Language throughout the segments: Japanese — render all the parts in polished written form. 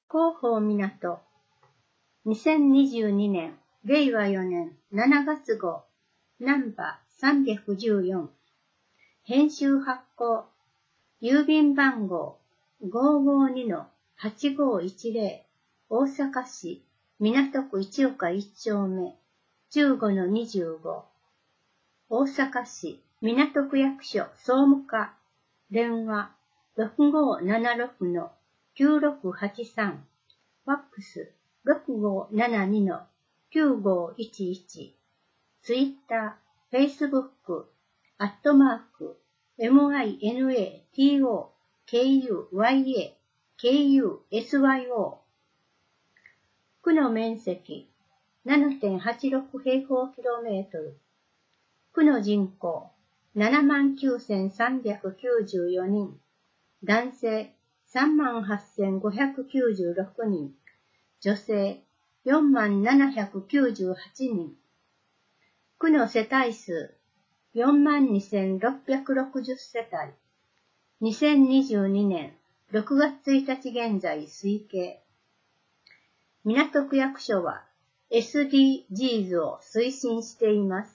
広報港、2022年、令和4年7月号、ナンバー314、編集発行、郵便番号 552-8510、大阪市港区一岡1丁目 15-25、大阪市港区役所総務課、電話 6576-9683、ファックス 6572-9511、ツイッター、フェイスブック、@MINATOKUYA、KUSYO。区の面積 7.86 平方キロメートル。区の人口 79,394 人。男性 38,596 人。女性 47,798 人。区の世帯数 42,660 世帯。2022年6月1日現在推計。港区役所は SDGs を推進しています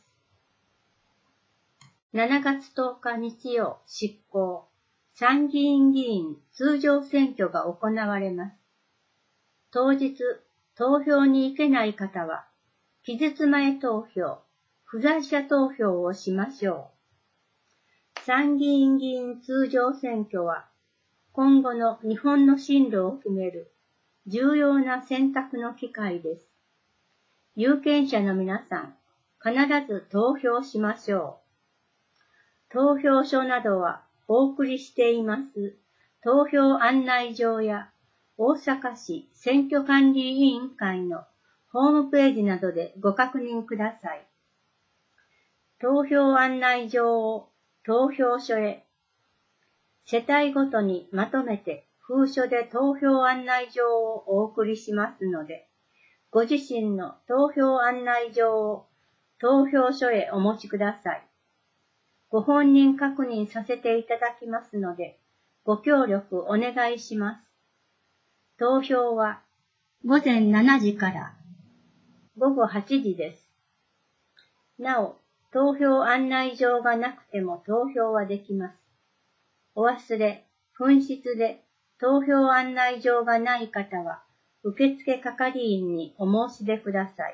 。7月10日日曜執行。参議院議員通常選挙が行われます。当日、投票に行けない方は、期日前投票、不在者投票をしましょう。参議院議員通常選挙は、今後の日本の進路を決める重要な選択の機会です。有権者の皆さん、必ず投票しましょう。投票所などはお送りしています投票案内状や大阪市選挙管理委員会のホームページなどでご確認ください。投票案内状を投票所へ、世帯ごとにまとめて封書で投票案内状をお送りしますので、ご自身の投票案内状を投票所へお持ちください。ご本人確認させていただきますので、ご協力お願いします。投票は午前7時から午後8時です。なお、投票案内状がなくても投票はできます。お忘れ、紛失で投票案内状がない方は、受付係員にお申し出ください。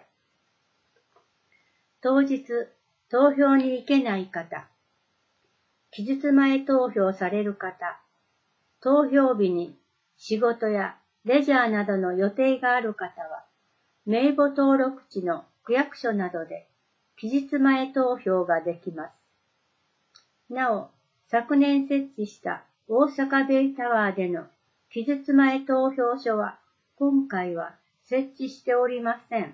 当日、投票に行けない方、期日前投票される方、投票日に仕事やレジャーなどの予定がある方は、名簿登録地の区役所などで期日前投票ができます。なお、昨年設置した大阪ベイタワーでの期日前投票所は今回は設置しておりません。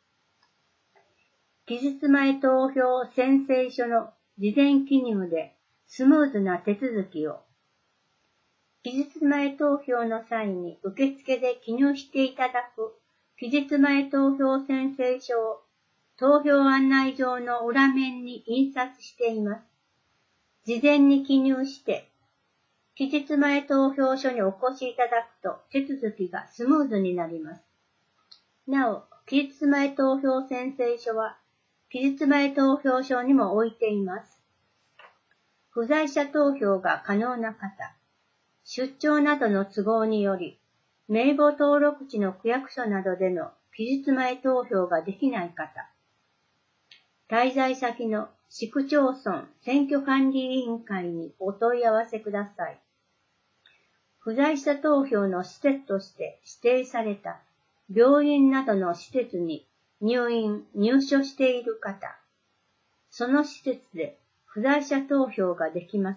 期日前投票宣誓書の事前記入でスムーズな手続きを。期日前投票の際に受付で記入していただく期日前投票宣誓書を投票案内状の裏面に印刷しています。事前に記入して、期日前投票所にお越しいただくと手続きがスムーズになります。なお、期日前投票宣誓書は、期日前投票所にも置いています。不在者投票が可能な方、出張などの都合により、名簿登録地の区役所などでの期日前投票ができない方、滞在先の市区町村選挙管理委員会にお問い合わせください。不在者投票の施設として指定された病院などの施設に入所している方、その施設で不在者投票ができます。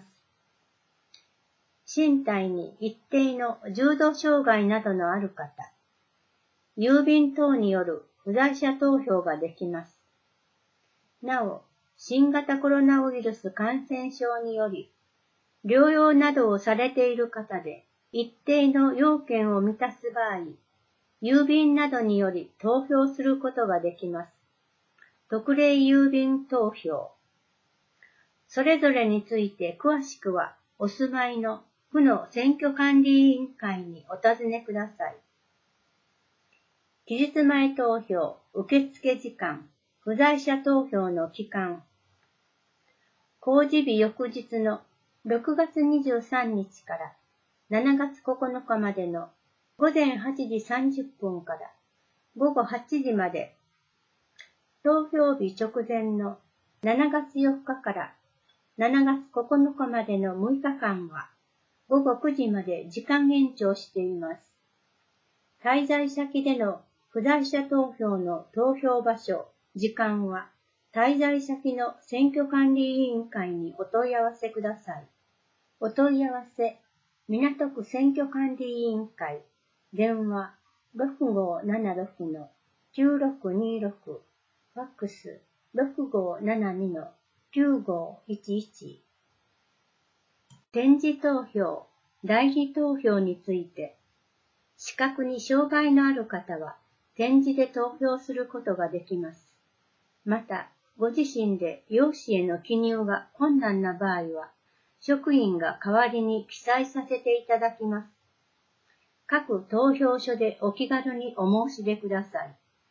身体に一定の重度障害などのある方、郵便等による不在者投票ができます。なお、新型コロナウイルス感染症により、療養などをされている方で一定の要件を満たす場合、郵便などにより投票することができます。特例郵便投票。それぞれについて詳しくはお住まいの区の選挙管理委員会にお尋ねください。 期日前投票、受付時間、不在者投票の期間。公示日翌日の6月23日から7月9日までの午前8時30分から午後8時まで。投票日直前の7月4日から7月9日までの6日間は午後9時まで時間延長しています。滞在先での不在者投票の投票場所、時間は滞在先の選挙管理委員会にお問い合わせください。お問い合わせ、港区選挙管理委員会、電話6576-9626、ファックス6572-9511。点字投票、代理投票について、視覚に障害のある方は点字で投票することができます。また、ご自身で用紙への記入が困難な場合は、職員が代わりに記載させていただきます。各投票所でお気軽にお申し出ください。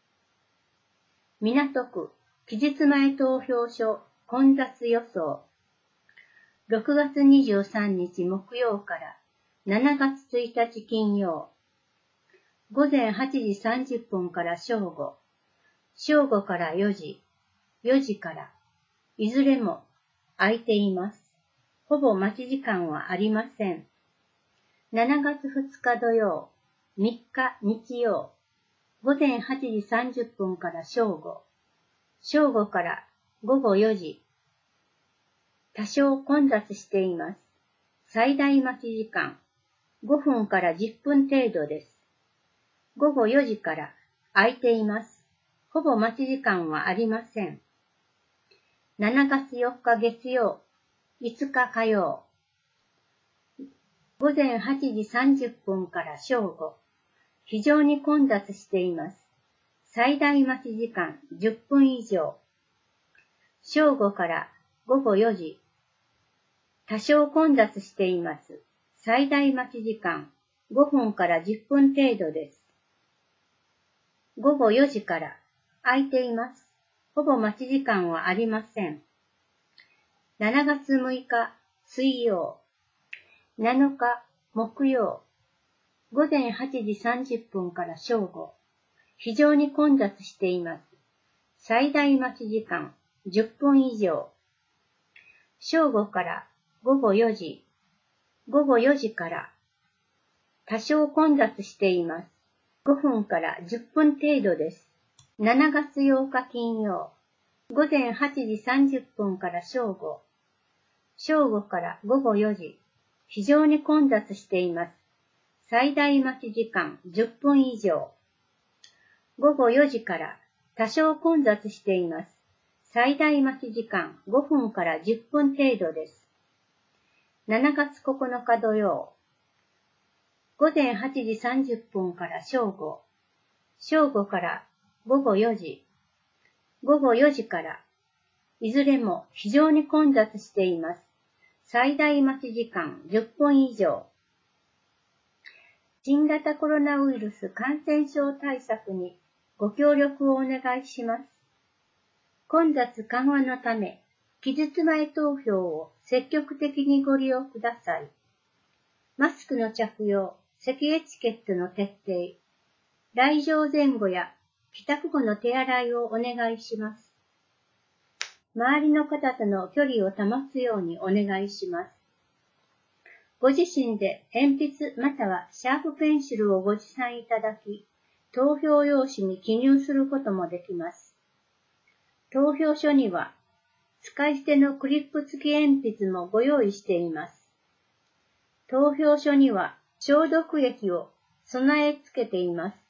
港区期日前投票所混雑予想。6月23日木曜から7月1日金曜。午前8時30分から正午。正午から4時。4時から。いずれも空いています。ほぼ待ち時間はありません。7月2日土曜。3日日曜。午前8時30分から正午。正午から午後4時。多少混雑しています。最大待ち時間5分から10分程度です。午後4時から空いています。ほぼ待ち時間はありません。7月4日月曜、5日火曜。午前8時30分から正午。非常に混雑しています。最大待ち時間10分以上。正午から午後4時。多少混雑しています。最大待ち時間5分から10分程度です。午後4時から空いています。ほぼ待ち時間はありません。7月6日水曜。7日木曜。午前8時30分から正午。非常に混雑しています。最大待ち時間10分以上。正午から午後4時。午後4時から多少混雑しています。5分から10分程度です。7月8日金曜。午前8時30分から正午。正午から午後4時。非常に混雑しています。最大待ち時間10分以上。午後4時から多少混雑しています。最大待ち時間5分から10分程度です。7月9日土曜。午前8時30分から正午。正午から午後4時。午後4時から。いずれも非常に混雑しています。最大待ち時間10分以上。新型コロナウイルス感染症対策にご協力をお願いします。混雑緩和のため、期日前投票を積極的にご利用ください。マスクの着用、席エチケットの徹底、来場前後や帰宅後の手洗いをお願いします。周りの方との距離を保つようにお願いします。ご自身で鉛筆またはシャープペンシルをご持参いただき、投票用紙に記入することもできます。投票所には、使い捨てのクリップ付き鉛筆もご用意しています。投票所には消毒液を備え付けています。